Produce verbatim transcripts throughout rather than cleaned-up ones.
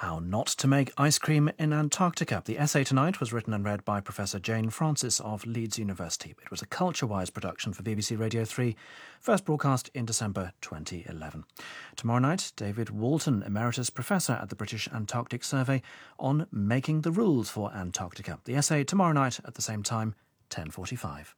How Not to Make Ice Cream in Antarctica. The essay tonight was written and read by Professor Jane Francis of Leeds University. It was a culture-wise production for B B C Radio three, first broadcast in December twenty eleven. Tomorrow night, David Walton, Emeritus Professor at the British Antarctic Survey, on making the rules for Antarctica. The essay tomorrow night at the same time, ten forty-five.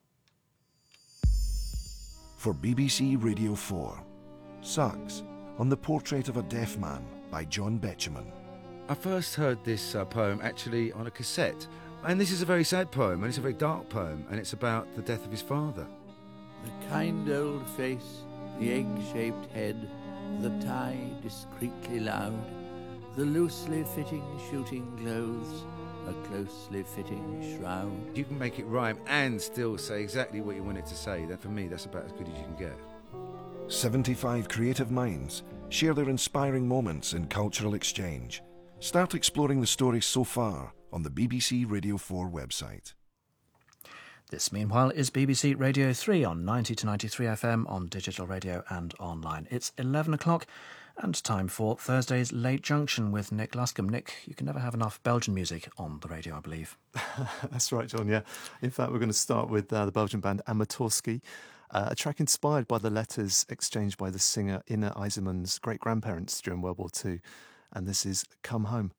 For B B C Radio four, Suggs, on the Portrait of a Deaf Man by John Betjeman. I first heard this uh, poem actually on a cassette, and this is a very sad poem, and it's a very dark poem, and it's about the death of his father. The kind old face, the egg-shaped head, the tie discreetly loud, the loosely fitting shooting clothes, a closely fitting shroud. You can make it rhyme and still say exactly what you want it to say. That, for me, that's about as good as you can get. seventy-five creative minds share their inspiring moments in cultural exchange. Start exploring the stories so far on the B B C Radio four website. This, meanwhile, is B B C Radio three on ninety to ninety-three F M on digital radio and online. It's eleven o'clock and time for Thursday's Late Junction with Nick Luscombe. Nick, you can never have enough Belgian music on the radio, I believe. That's right, John, yeah. In fact, we're going to start with uh, the Belgian band Amatorski, uh, a track inspired by the letters exchanged by the singer Ina Eisenman's great-grandparents during World War Two. And this is Come Home.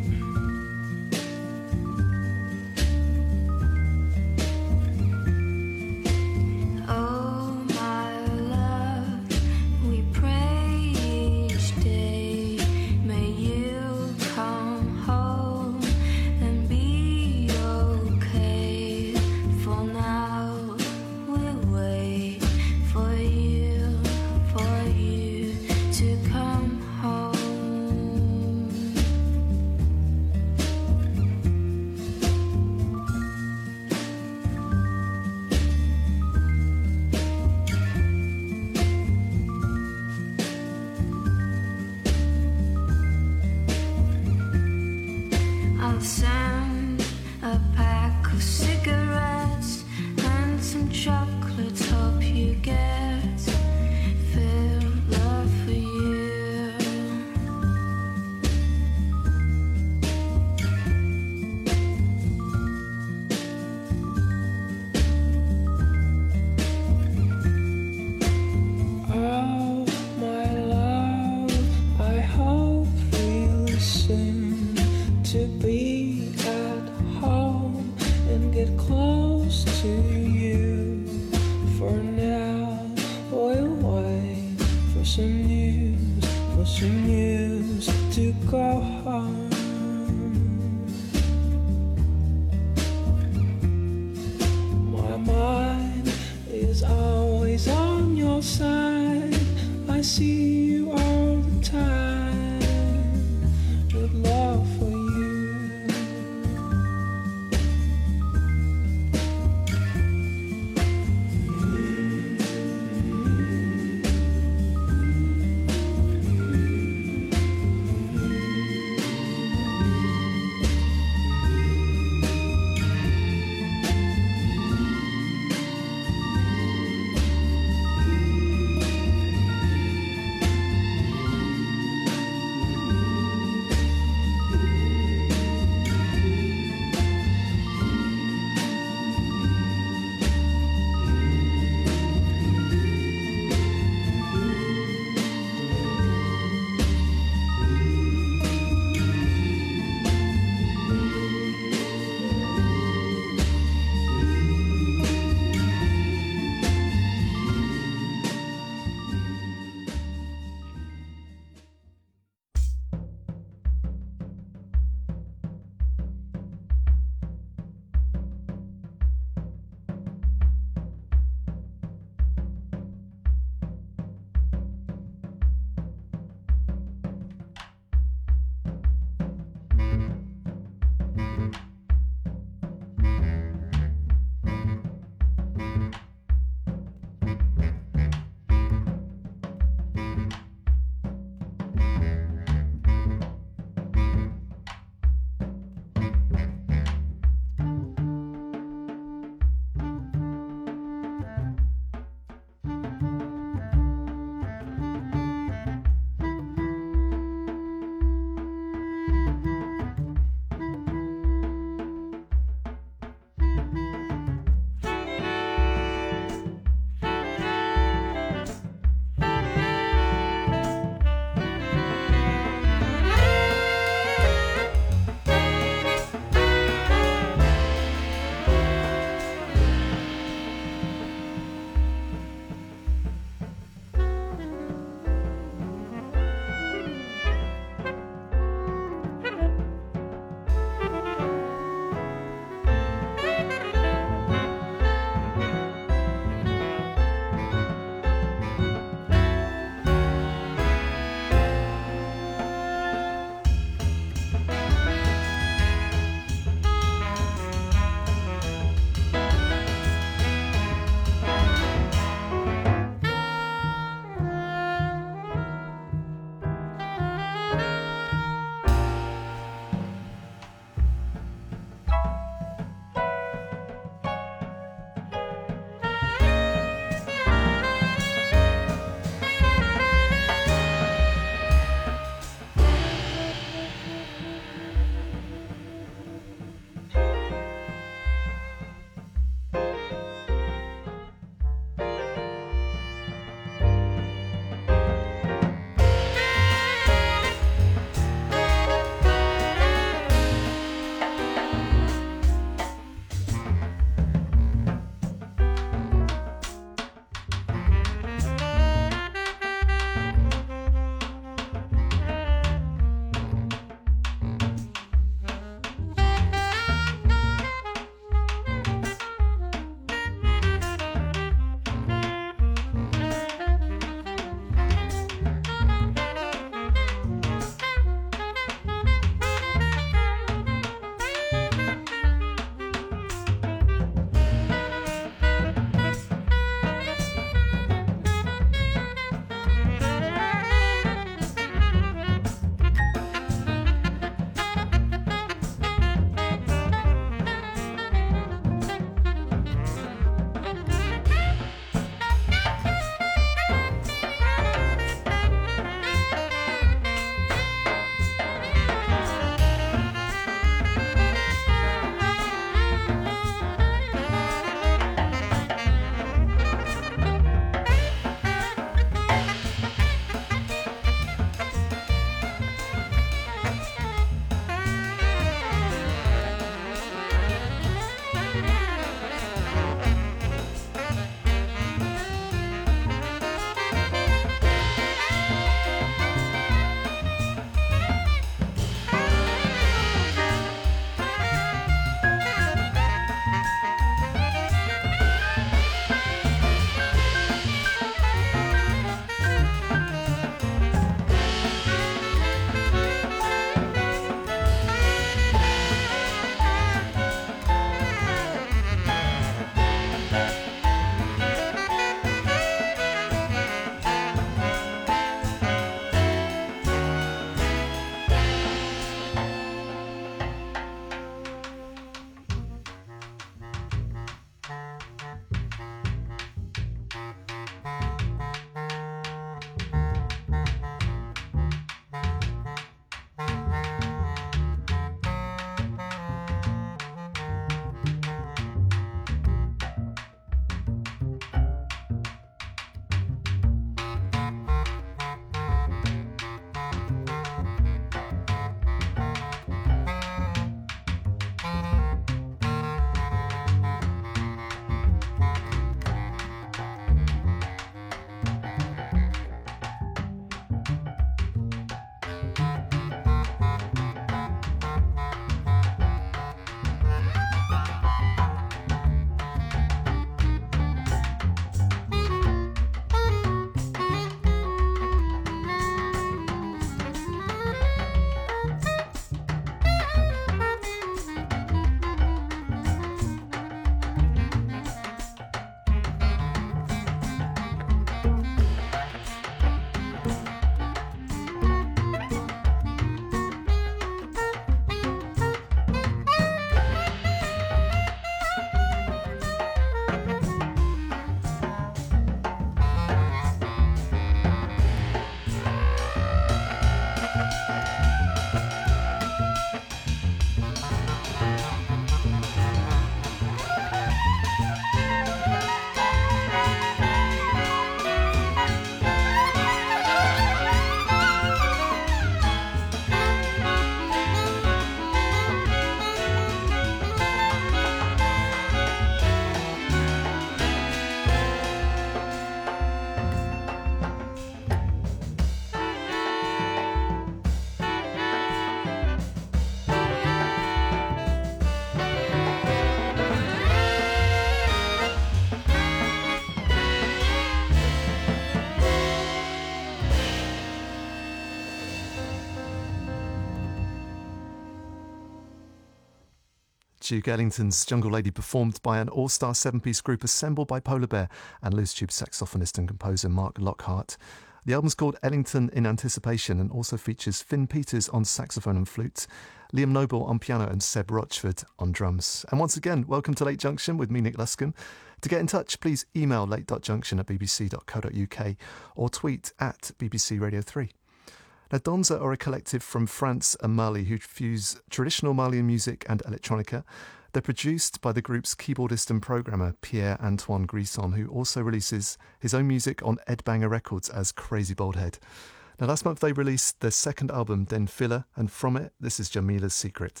Duke Ellington's Jungle Lady, performed by an all-star seven-piece group assembled by Polar Bear and loose tube saxophonist and composer Mark Lockhart. The album's called Ellington in Anticipation and also features Finn Peters on saxophone and flute, Liam Noble on piano and Seb Rochford on drums. And once again, welcome to Late Junction with me, Nick Luscombe. To get in touch, please email late dot junction at b b c dot co dot u k or tweet at B B C Radio three. Now, Donza are a collective from France and Mali who fuse traditional Malian music and electronica. They're produced by the group's keyboardist and programmer Pierre-Antoine Grisson, who also releases his own music on Ed Banger Records as Crazy Baldhead. Now, last month they released their second album, Den Filler, and from it, this is Jamila's Secret.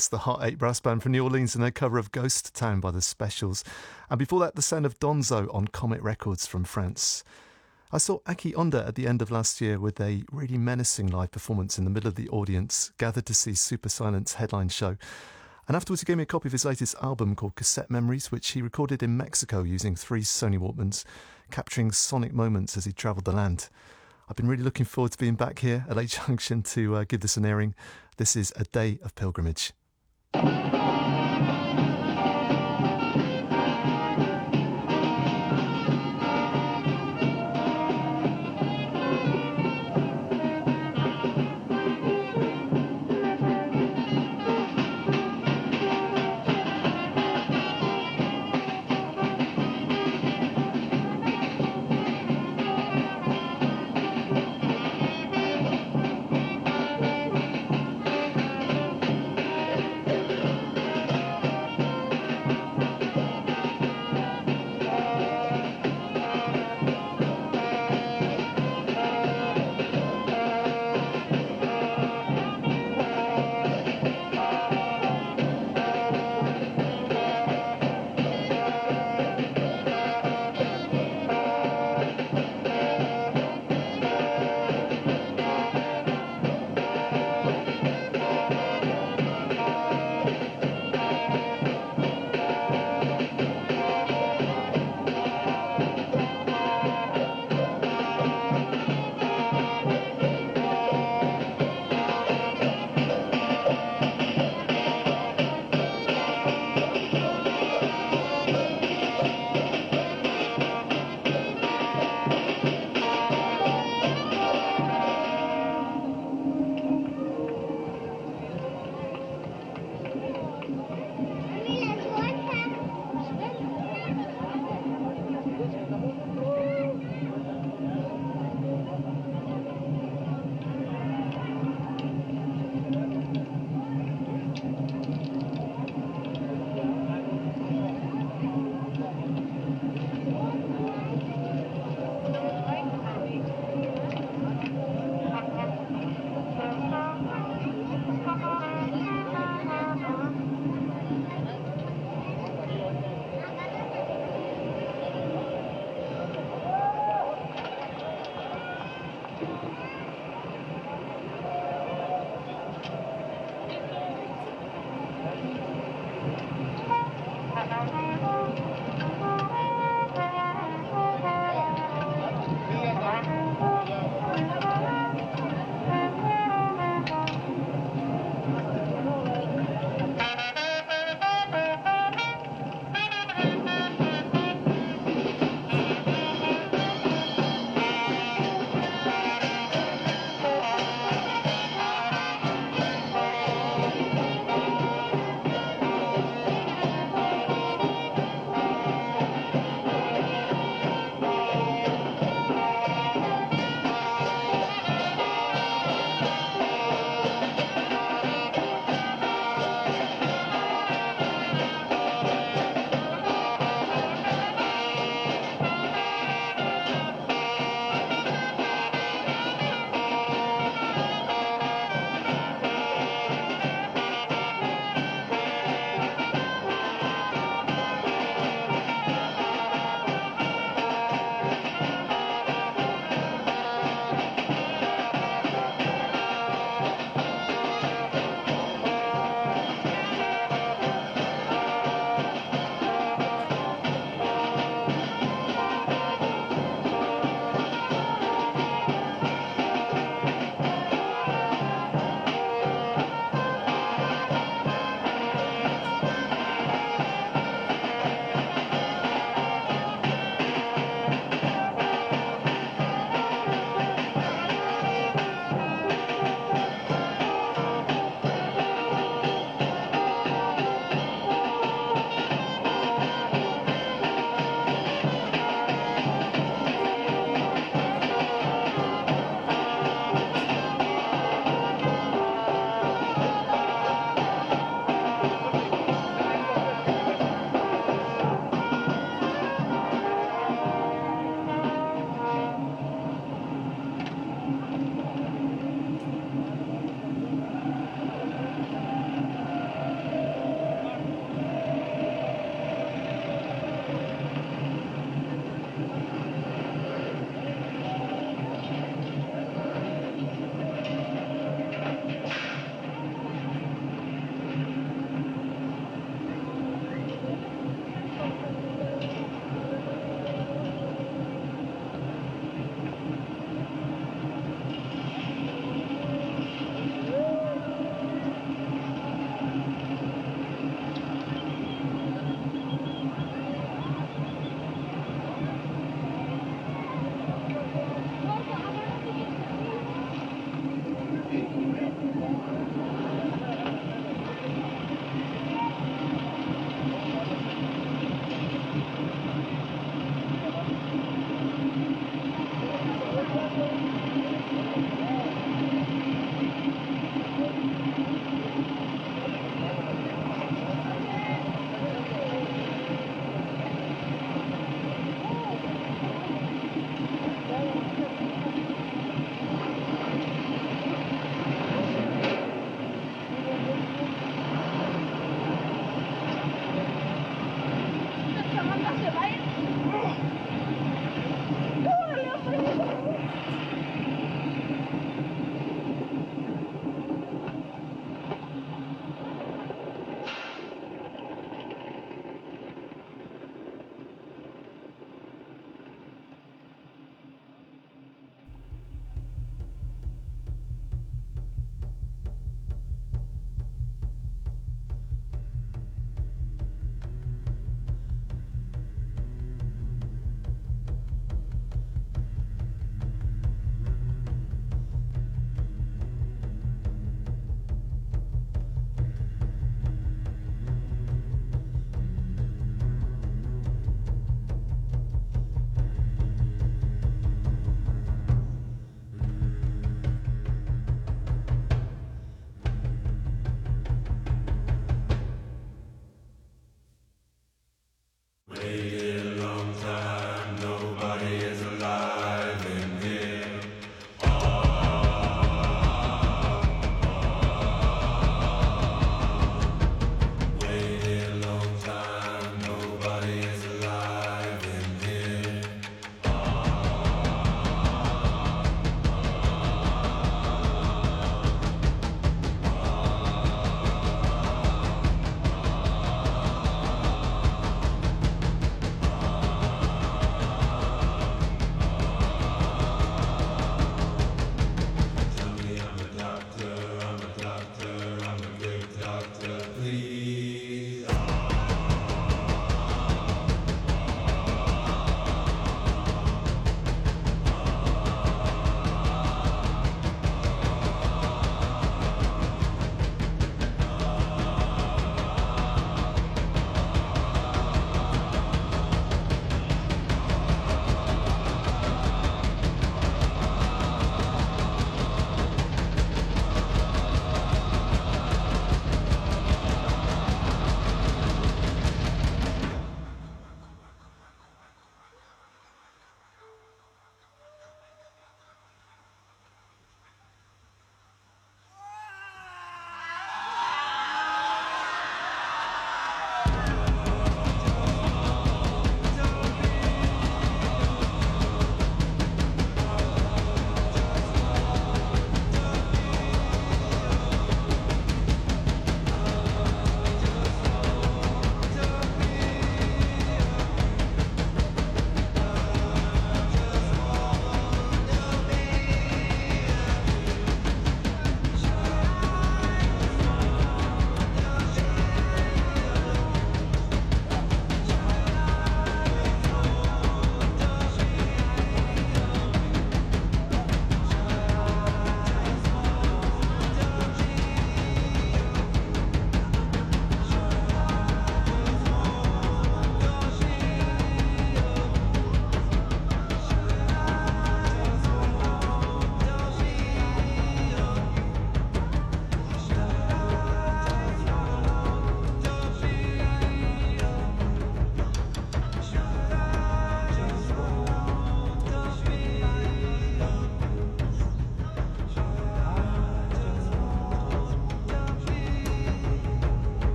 That's the Hot Eight Brass Band from New Orleans and their cover of Ghost Town by the Specials. And before that, the sound of Donzo on Comet Records from France. I saw Aki Onda at the end of last year with a really menacing live performance in the middle of the audience, gathered to see Super Silent's headline show. And afterwards he gave me a copy of his latest album called Cassette Memories, which he recorded in Mexico using three Sony Walkmans, capturing sonic moments as he travelled the land. I've been really looking forward to being back here at Lake Junction to uh, give this an airing. This is A Day of Pilgrimage.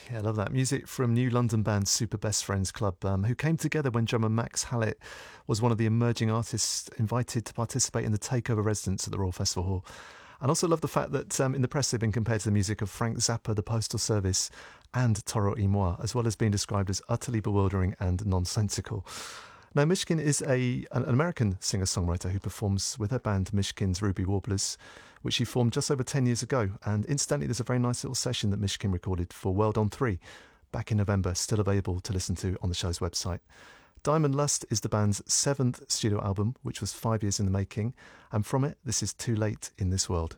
Yeah, I love that. Music from new London band Super Best Friends Club, um, who came together when drummer Max Hallett was one of the emerging artists invited to participate in the Takeover residence at the Royal Festival Hall. And also love the fact that um, in the press they've been compared to the music of Frank Zappa, The Postal Service and Toro y Moi, as well as being described as utterly bewildering and nonsensical. Now, Mishkin is a an American singer-songwriter who performs with her band Mishkin's Ruby Warblers, which she formed just over ten years ago. And incidentally, there's a very nice little session that Mishkin recorded for World on three back in November, still available to listen to on the show's website. Diamond Lust is the band's seventh studio album, which was five years in the making. And from it, this is Too Late in This World.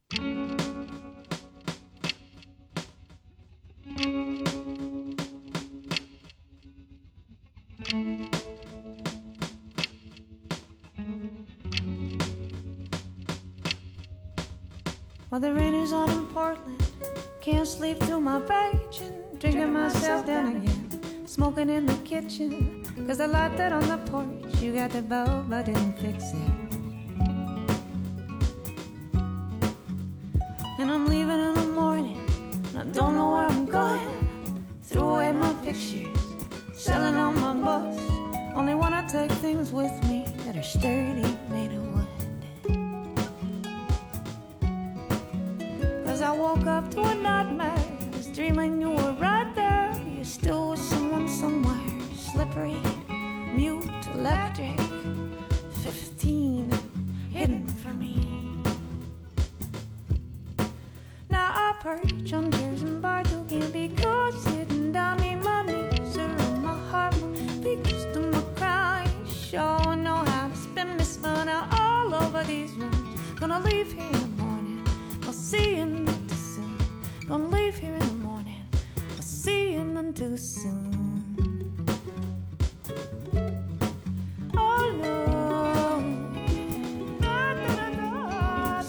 Well, the rain is on in Portland. Can't sleep through my raging. Drinking myself down again. Smoking in the kitchen. Cause I left that on the porch. You got the bulb, I didn't fix it. And I'm leaving in the morning. And I don't know where I'm going. Threw away my pictures. Selling on my bus. Only wanna take things with me that are sturdy, made of wood. I woke up to a nightmare. I was dreaming you were right there. You're still with someone somewhere. Slippery, mute, electric. Fifteen, hidden from me. Now I perch on chairs and bars who can't be caught. Sitting down in my knees around my heart. My feet close to my crying. Sure I know how to spin this fun out all over these rooms. Gonna leave here in the morning. I'll see you too soon. Gonna leave here in the morning. I'll see you none too soon. Oh no. Da, da, da, da,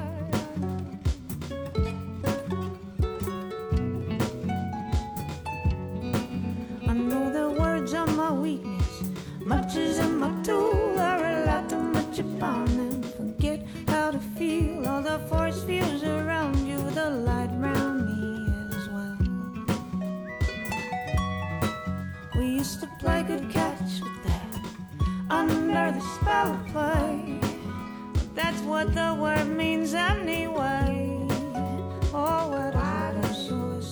I know the words are my weakness. Much is in my tool. I rely too much upon them. Forget how to feel all the force fields around you, the light around me as well. We used to play good catch with that under the spell of play, but that's what the word means anyway. Oh, what I was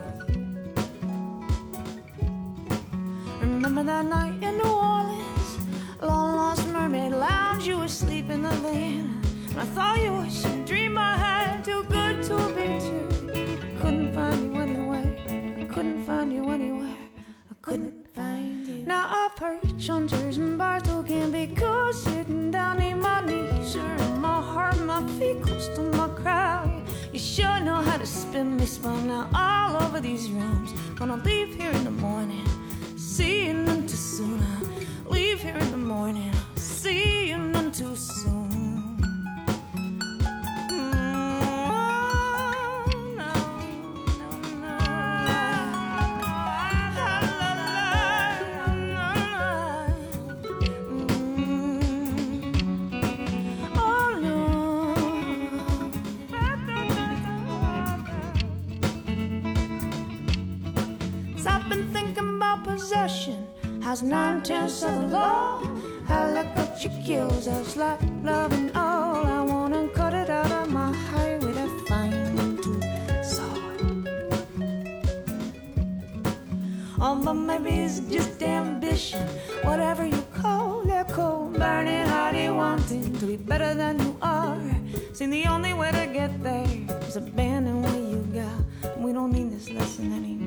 remember that night in New Orleans, long lost mermaid lounge, you were asleep in the van. I thought you were some dream I had, too good to be true. I couldn't find you anywhere. I couldn't find you anywhere. I couldn't find you. Now I perch on chairs and bars who can't be cool. Sitting down in my knees, in my heart, my feet close to my crowd. You sure know how to spin me, spun out all over these rooms. Gonna leave here in the morning. See you none too soon. I leave here in the morning. See you none too soon. Possession has nine tenths of the law. How like what you kills us like love and all. I wanna cut it out of my heart with a fine tooth saw. Oh, but maybe it's just ambition. Whatever you call it, cold, burning, hardy, wanting to be better than you are. See, the only way to get there is abandon what you got. We don't need this lesson anymore.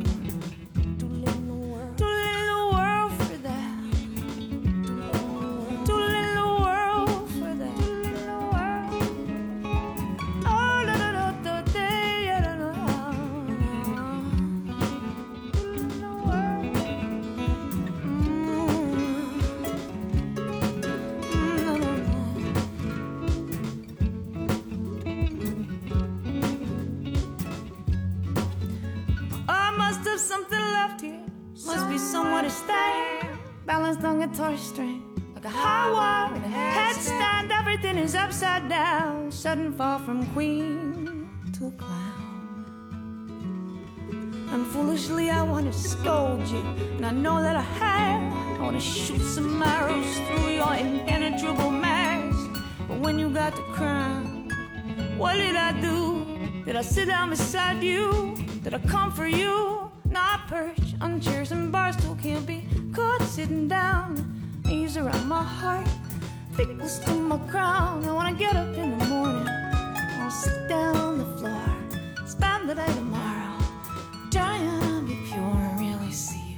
Balanced on guitar string, like a high wire and a headstand. Everything is upside down, sudden fall from queen to clown. And foolishly I want to scold you, and I know that I have. I want to shoot some arrows through your impenetrable mask. But when you got the crown, what did I do? Did I sit down beside you? Did I comfort you? Not perch on chairs and bars, still can't be caught sitting down. Knees around my heart, feet close to my crown. I wanna get up in the morning, I'll sit down on the floor, spend the day tomorrow, trying to be pure and really see you.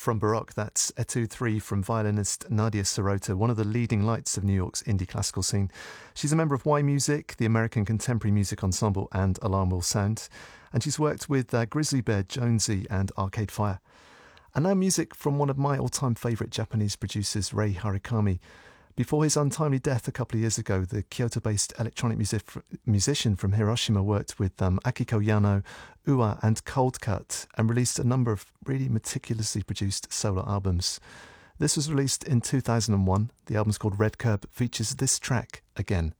from Baroque. That's Etude three from violinist Nadia Sirota, one of the leading lights of New York's indie classical scene. She's a member of Y Music, the American Contemporary Music Ensemble, and Alarm Will Sound. And she's worked with uh, Grizzly Bear, Jonesy, and Arcade Fire. And now music from one of my all-time favourite Japanese producers, Rei Harakami. Before his untimely death a couple of years ago, the Kyoto-based electronic music, musician from Hiroshima worked with um, Akiko Yano, Ua and Cold Cut and released a number of really meticulously produced solo albums. This was released in two thousand one. The album's called Red Curb, features this track again.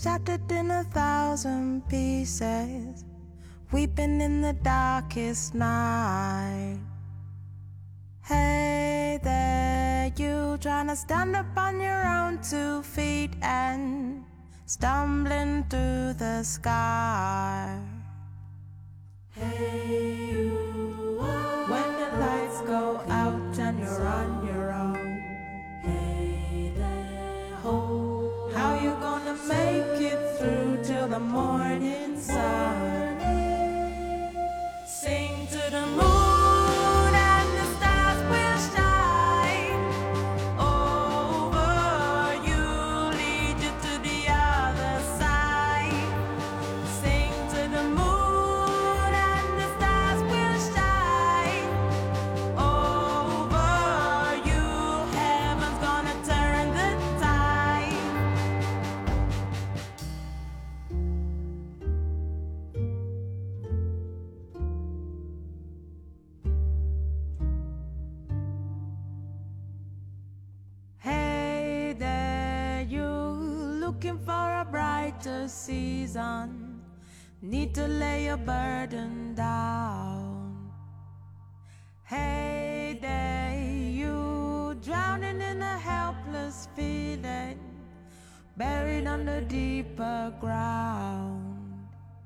shattered in a thousand pieces, weeping in the darkest night. Hey there, you trying to stand up on your own two feet and stumbling through the sky. Hey you, when the lights go out and you're on your own. Hey there, ho, how you gonna make it through till the morning sun? Sing to the moon. Season, need to lay your burden down. Hey there, you drowning in a helpless feeling, buried under deeper ground.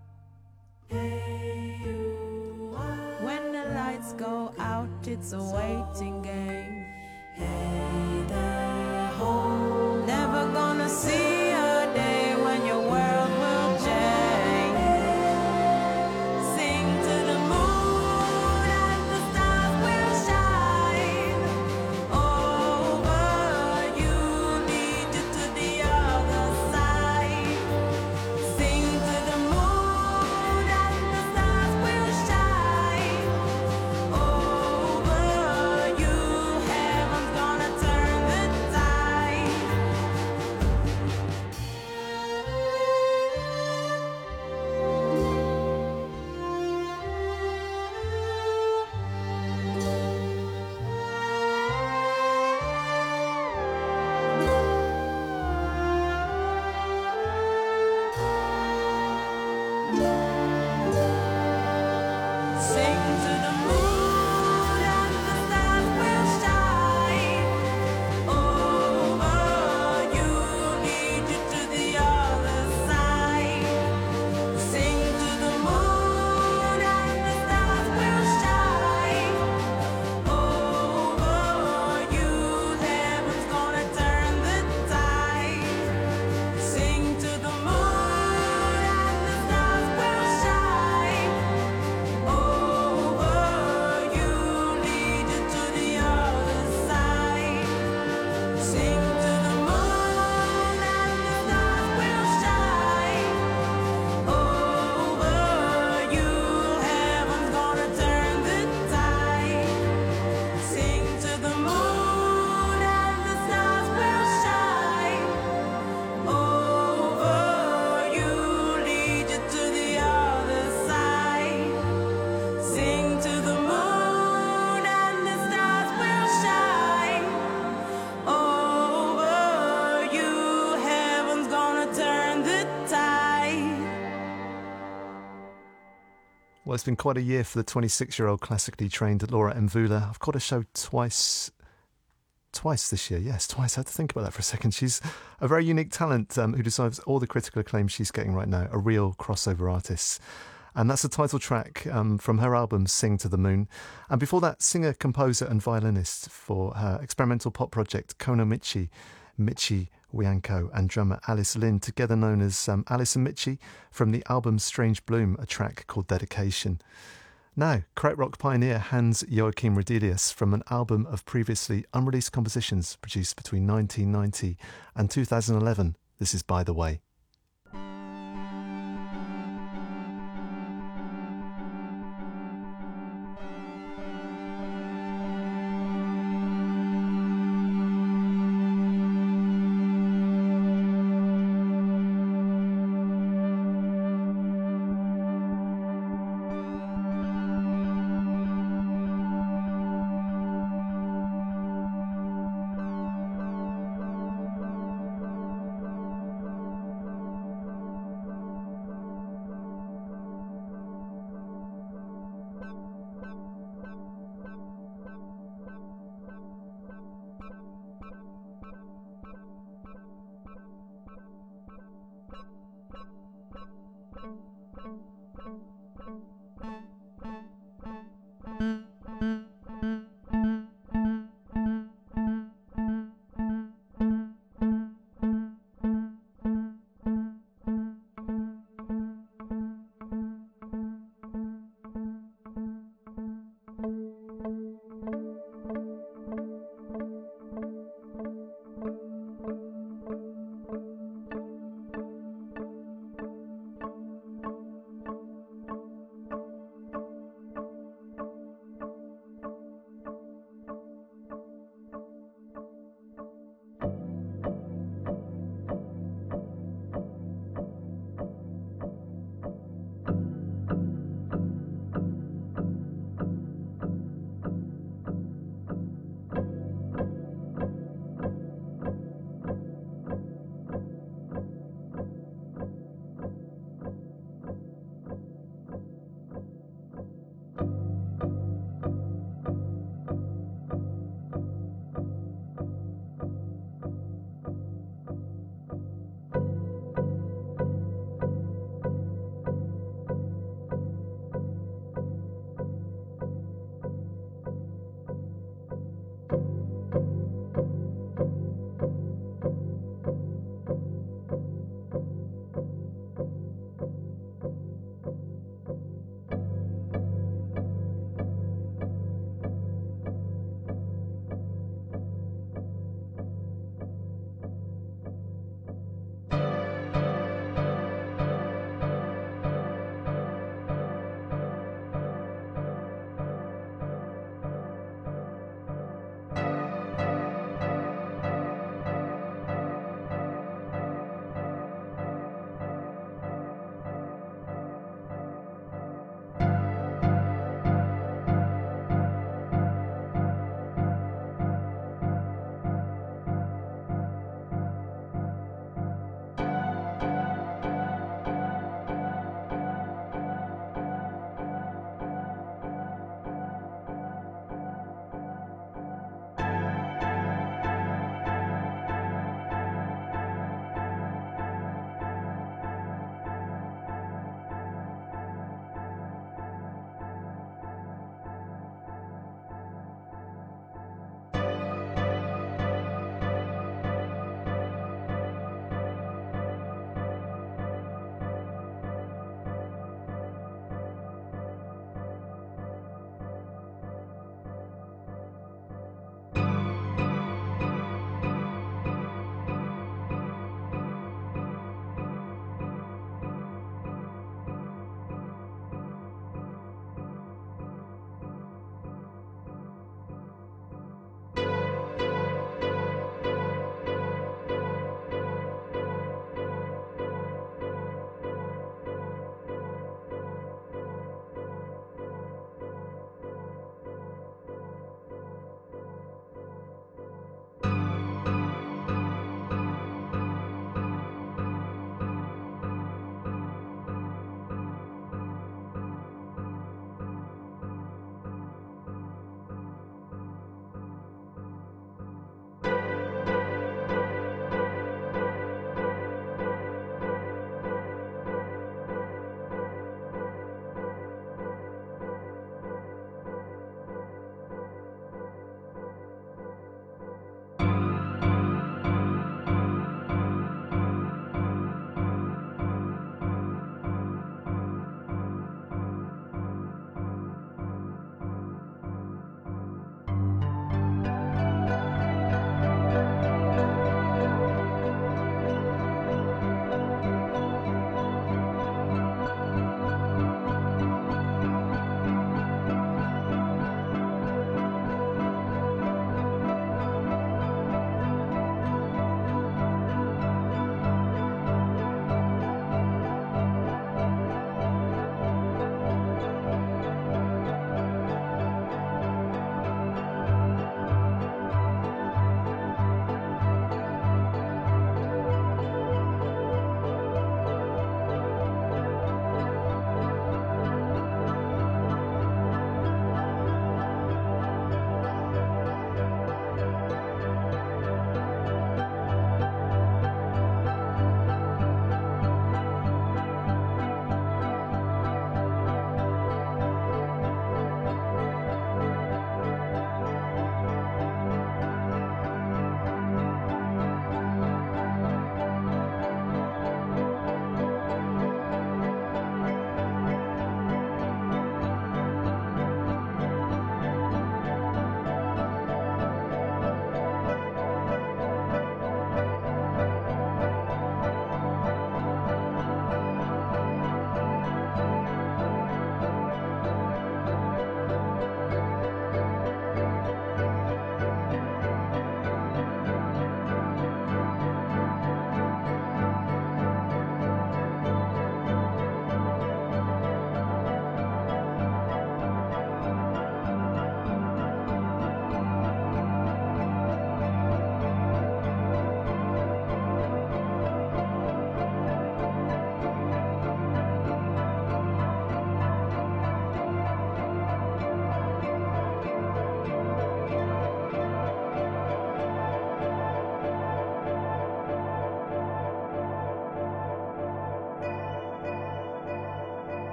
Hey you, when the lights go out, it's a waiting game. Hey there, ho, never gonna see a day when your world will change. Sing to the moon and the stars will shine over you, lead you to the other side. Sing to the moon and the stars will shine over you, heaven's gonna turn the tide. Sing to the moon and the stars will shine over you, lead you to the other side. Sing to the moon and the stars will shine over you, heaven's gonna turn the tide. Sing to the moon and the stars will shine over you, lead you to the other side. Sing to the moon and the stars will shine over you, heaven's gonna turn the tide. Sing to the moon and the stars will shine over you, lead you to the other side. Sing to the moon and the stars will shine over you, heaven's gonna turn the tide. Well, it's been quite a year for the twenty-six-year-old classically trained Laura Mvula. I've got her show twice twice this year. Yes, twice. I had to think about that for a second. She's a very unique talent um, who deserves all the critical acclaim she's getting right now, a real crossover artist. And that's the title track um, from her album Sing to the Moon. And before that, singer, composer and violinist for her experimental pop project Kono Michi, Michi Wianko, and drummer Alice Lynn, together known as um, Alice and Michi, from the album Strange Bloom, a track called Dedication. Now, krautrock pioneer Hans Joachim Redelius, from an album of previously unreleased compositions produced between nineteen ninety and two thousand eleven. This is By the Way.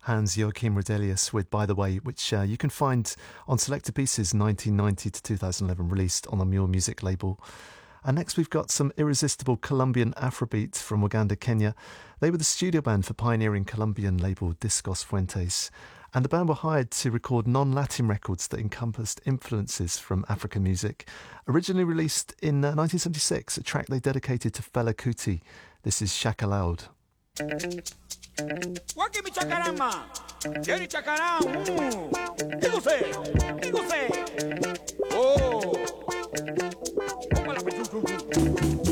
Hans Joachim Rodelius with By the Way, which uh, you can find on Selected Pieces nineteen ninety to two thousand eleven, released on the Mule Music label. And next we've got some irresistible Colombian Afrobeat from Uganda, Kenya. They were the studio band for pioneering Colombian label Discos Fuentes. And the band were hired to record non-Latin records that encompassed influences from African music. Originally released in uh, nineteen seventy-six, a track they dedicated to Fela Kuti. This is Shaka Loud. Waki mi chacarama, Jerry chacaram, digo sé, digo sé, oh, opa la pechu chu chu.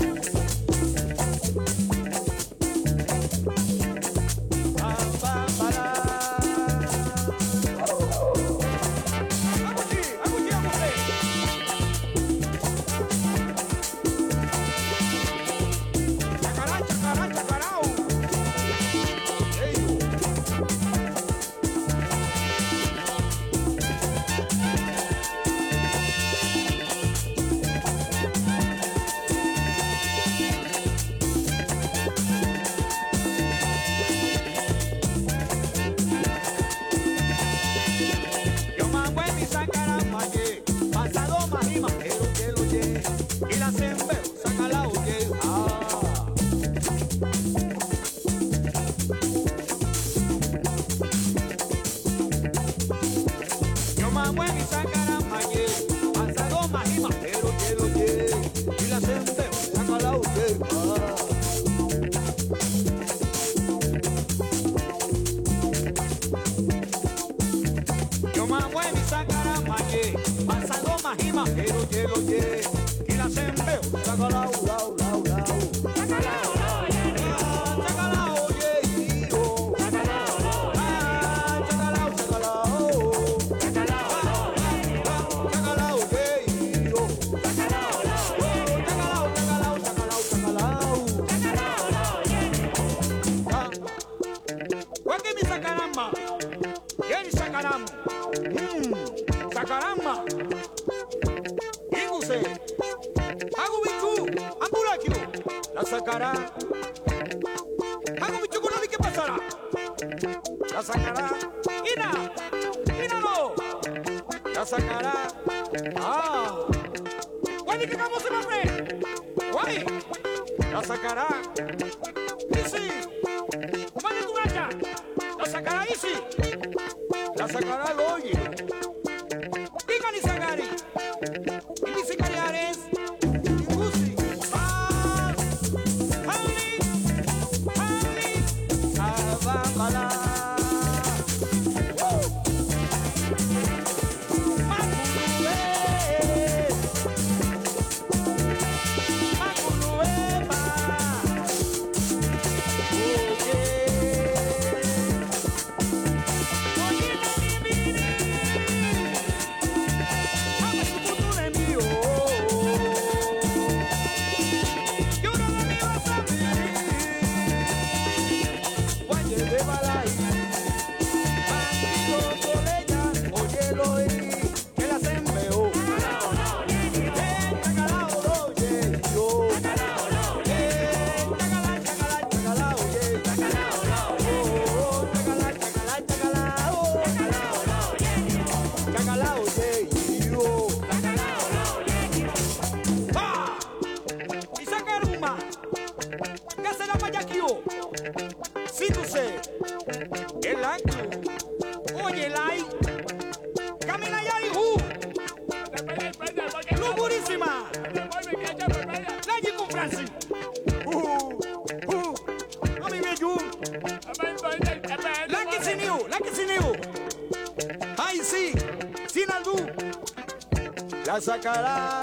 La sacará,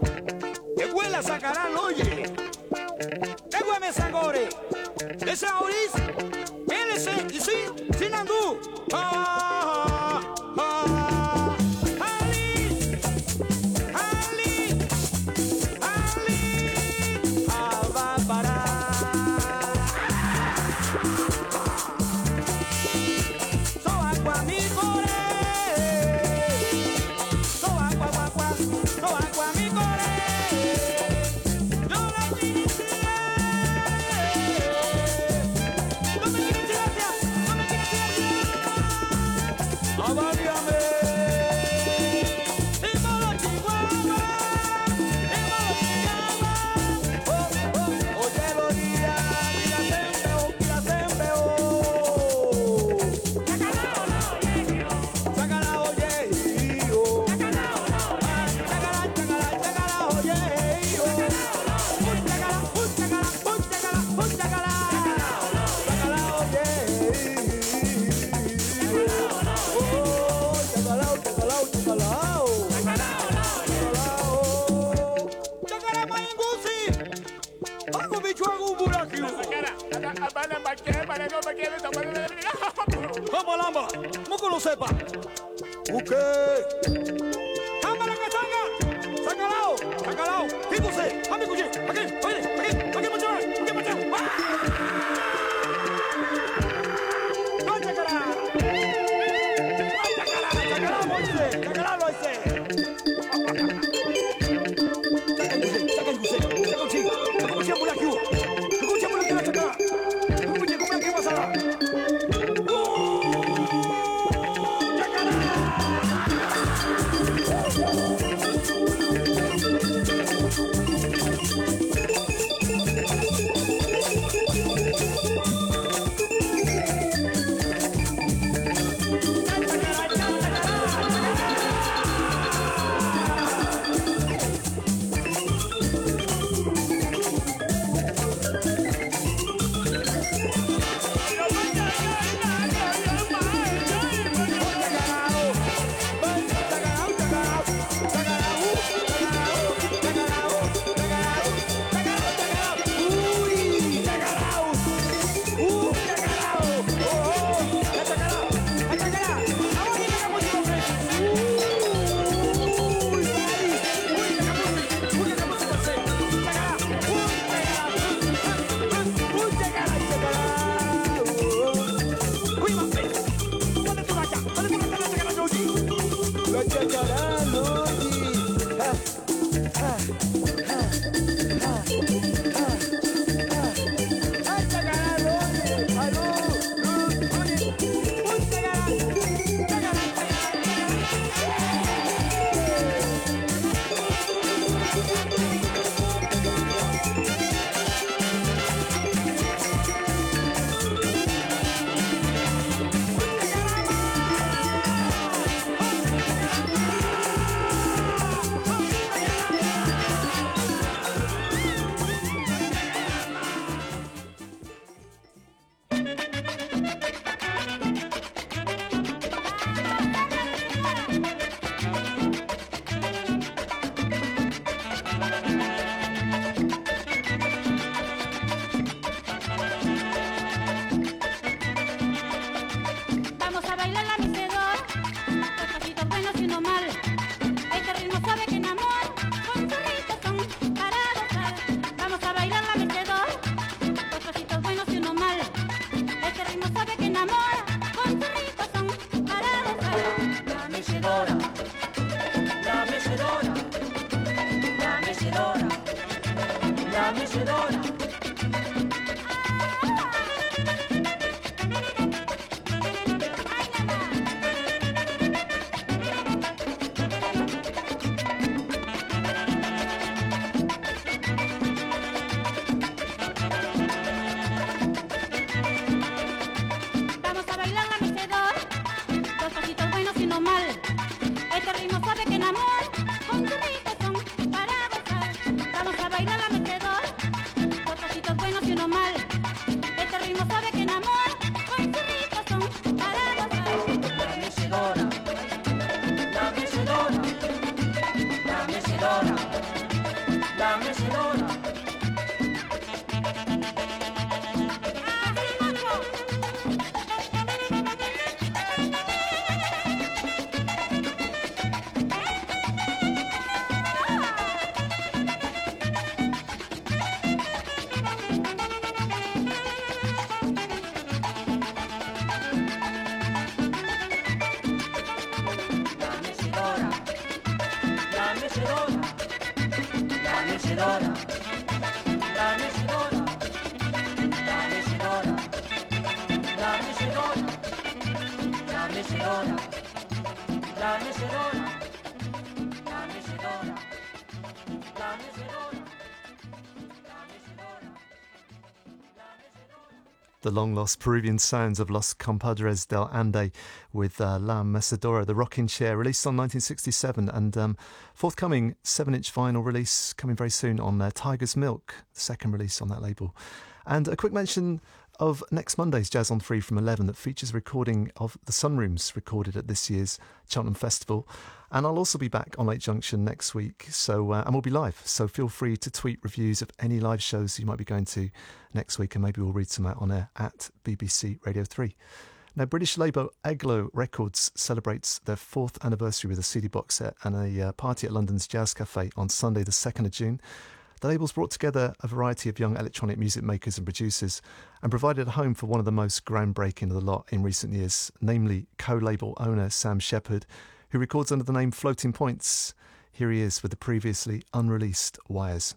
que huela sacarán, oye. Tégueme sangore, esa oris, L C y sí, Sinandú. Ah, ah, Ali, Ali, Ali, ah, va a parar. So agua mi core. Gracias. The long-lost Peruvian sounds of Los Compadres del Ande with uh, La Mecedora, the rocking chair, released on nineteen sixty-seven, and um, forthcoming seven-inch vinyl release coming very soon on uh, Tiger's Milk, the second release on that label. And a quick mention of next Monday's Jazz on Three from eleven that features a recording of the Sunrooms recorded at this year's Cheltenham Festival. And I'll also be back on Late Junction next week, so uh, and we'll be live. So feel free to tweet reviews of any live shows you might be going to next week, and maybe we'll read some out on air at B B C Radio three. Now, British label Aglo Records celebrates their fourth anniversary with a C D box set and a uh, party at London's Jazz Cafe on Sunday the second of June. The label's brought together a variety of young electronic music makers and producers and provided a home for one of the most groundbreaking of the lot in recent years, namely co-label owner Sam Shepard, who records under the name Floating Points. Here he is with the previously unreleased Wires.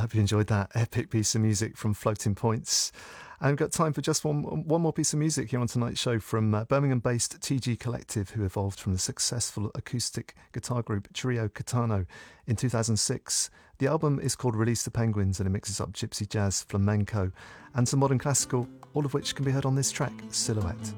hope you enjoyed that epic piece of music from Floating Points. And got time for just one one more piece of music here on tonight's show from uh, Birmingham-based T G Collective, who evolved from the successful acoustic guitar group Trio Catano in two thousand six. The album is called Release the Penguins, and it mixes up gypsy jazz, flamenco and some modern classical, all of which can be heard on this track, Silhouette.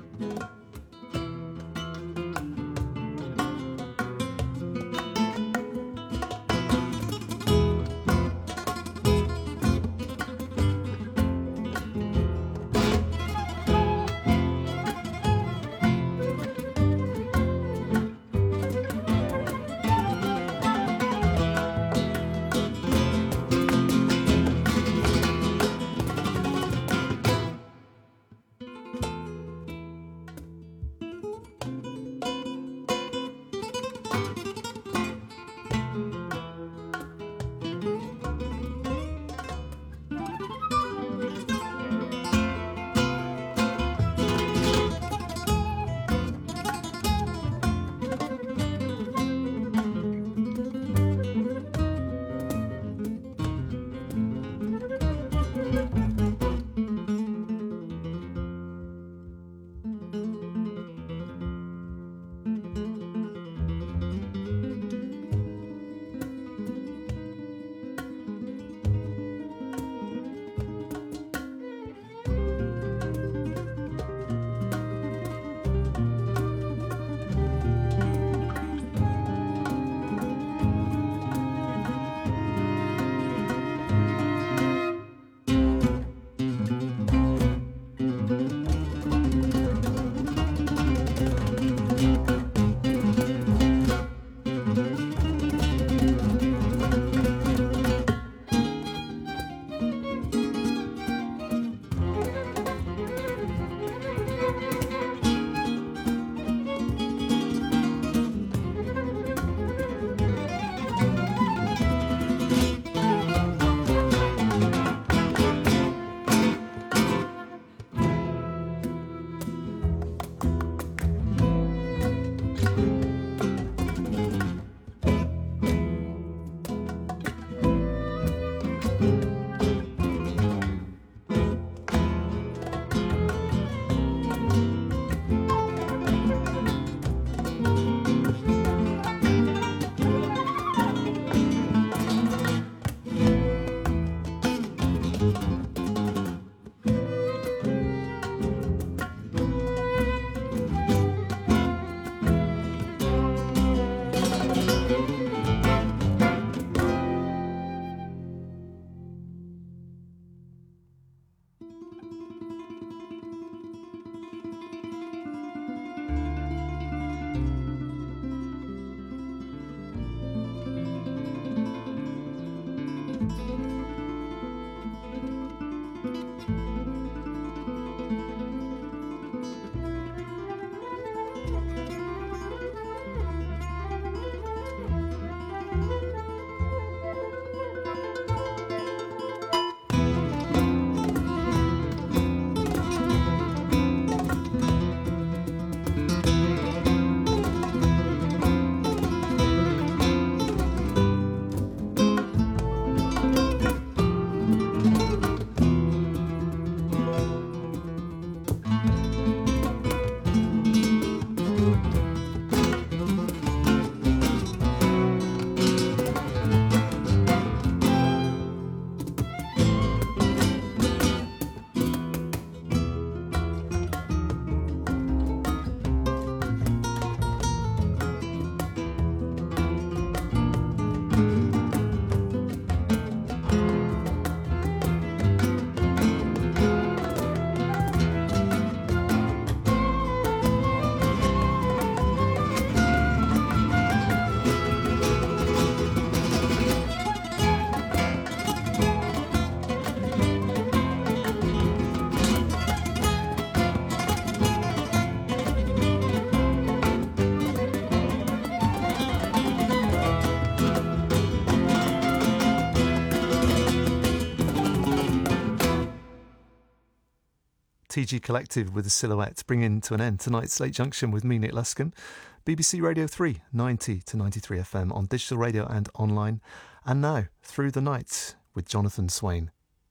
T G Collective with a Silhouette, bringing to an end tonight's Late Junction with me, Nick Luscombe. B B C Radio three, ninety to ninety-three F M on digital radio and online. And now, through the night, with Jonathan Swain.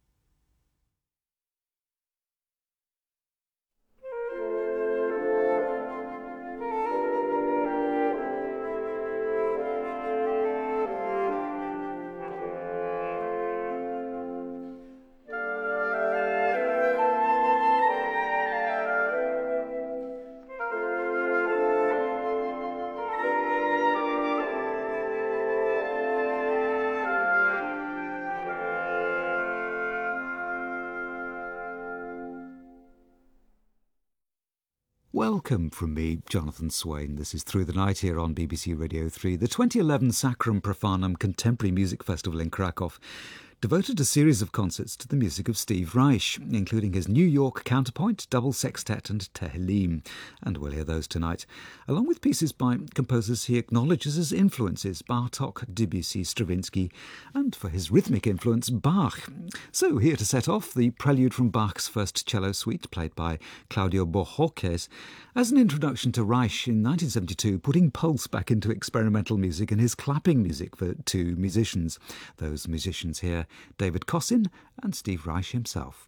Welcome from me, Jonathan Swain. This is Through the Night here on B B C Radio three. The twenty eleven Sacrum Profanum Contemporary Music Festival in Krakow devoted a series of concerts to the music of Steve Reich, including his New York counterpoint, double sextet and Tehillim, and we'll hear those tonight, along with pieces by composers he acknowledges as influences, Bartók, Debussy, Stravinsky, and for his rhythmic influence, Bach. So here to set off, the prelude from Bach's first cello suite, played by Claudio Bojoques, as an introduction to Reich in nineteen seventy-two, putting pulse back into experimental music and his clapping music for two musicians. Those musicians here, David Kossin and Steve Reich himself.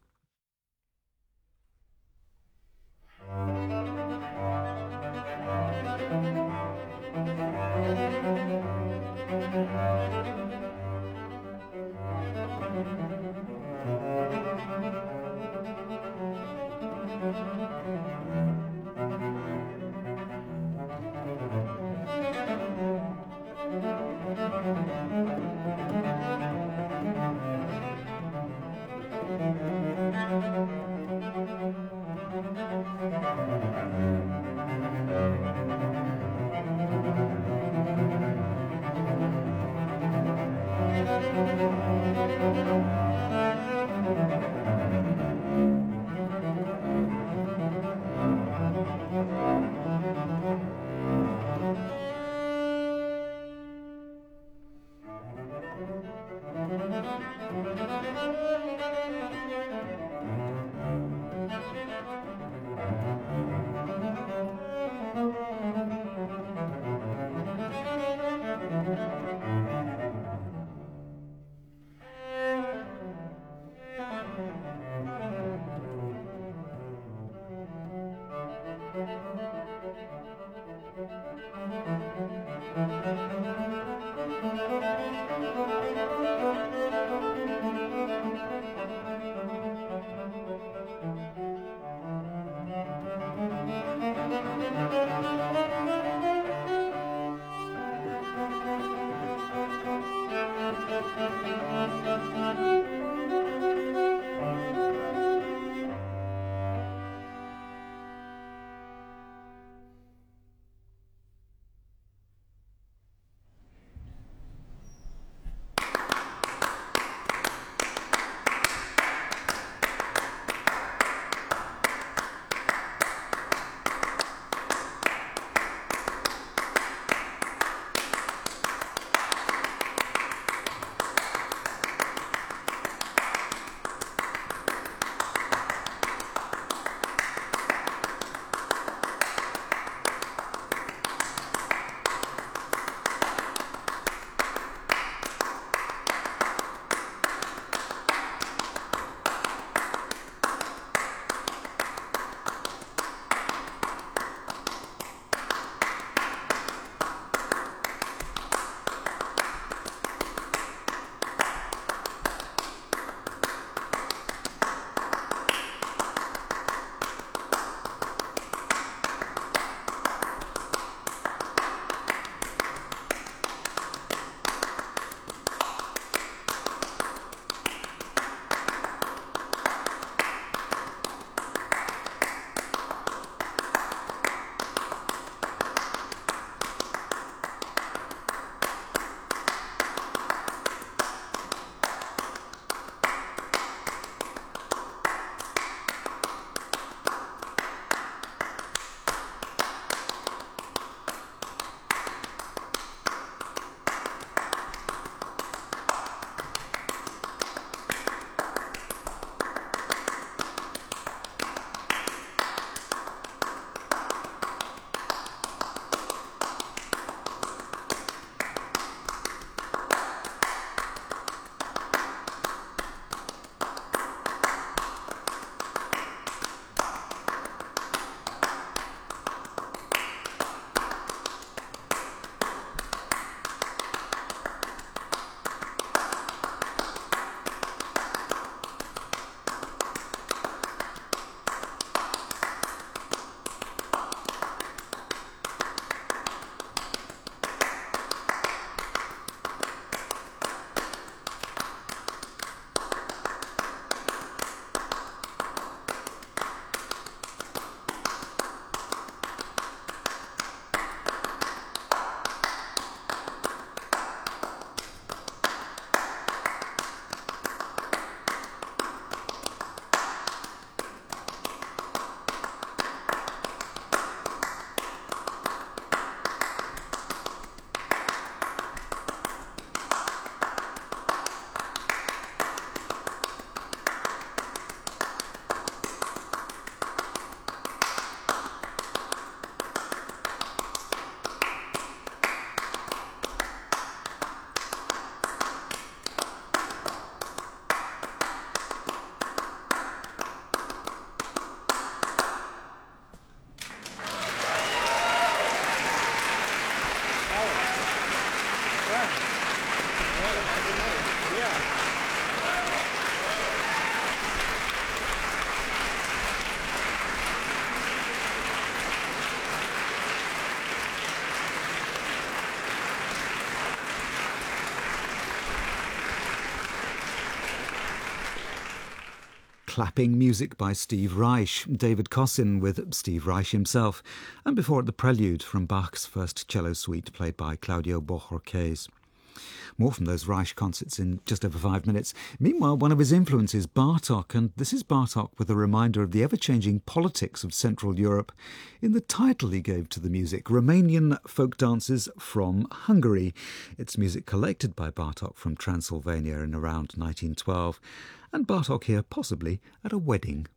clapping music by Steve Reich, David Cossin with Steve Reich himself, and before it the prelude from Bach's first cello suite played by Claudio Bohorquez. More from those Reich concerts in just over five minutes. Meanwhile, one of his influences, Bartók, and this is Bartók with a reminder of the ever-changing politics of Central Europe in the title he gave to the music, Romanian Folk Dances from Hungary. It's music collected by Bartók from Transylvania in around nineteen twelve, and Bartók here possibly at a wedding